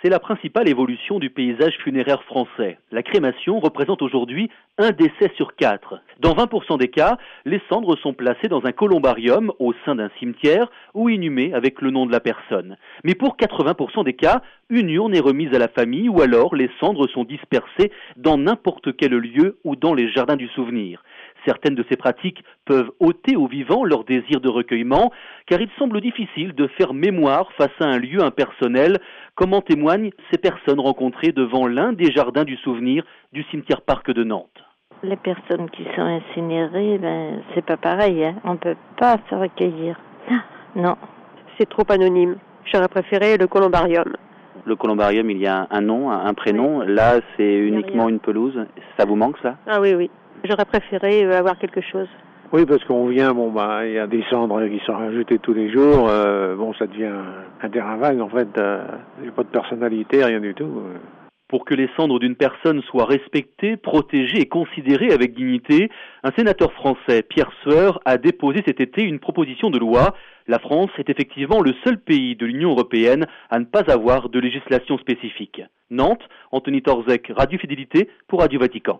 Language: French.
C'est la principale évolution du paysage funéraire français. La crémation représente aujourd'hui un décès sur 4. Dans 20% des cas, les cendres sont placées dans un columbarium au sein d'un cimetière ou inhumées avec le nom de la personne. Mais pour 80% des cas, une urne est remise à la famille ou alors les cendres sont dispersées dans n'importe quel lieu ou dans les jardins du souvenir. Certaines de ces pratiques peuvent ôter aux vivants leur désir de recueillement, car il semble difficile de faire mémoire face à un lieu impersonnel, comme en témoignent ces personnes rencontrées devant l'un des jardins du souvenir du cimetière Parc de Nantes. Les personnes qui sont incinérées, c'est pas pareil, hein. On peut pas se recueillir. Non. C'est trop anonyme. J'aurais préféré le columbarium. Le columbarium, il y a un nom, un prénom. Oui. Là, c'est uniquement une pelouse. Ça vous manque, ça ? Ah oui. J'aurais préféré avoir quelque chose. Oui, parce qu'on vient, il y a des cendres qui sont rajoutées tous les jours. Ça devient un terrain vague, en fait. Il n'y a pas de personnalité, rien du tout. Pour que les cendres d'une personne soient respectées, protégées et considérées avec dignité, un sénateur français, Pierre Sueur, a déposé cet été une proposition de loi. La France est effectivement le seul pays de l'Union européenne à ne pas avoir de législation spécifique. Nantes, Anthony Torzek, Radio Fidélité pour Radio Vatican.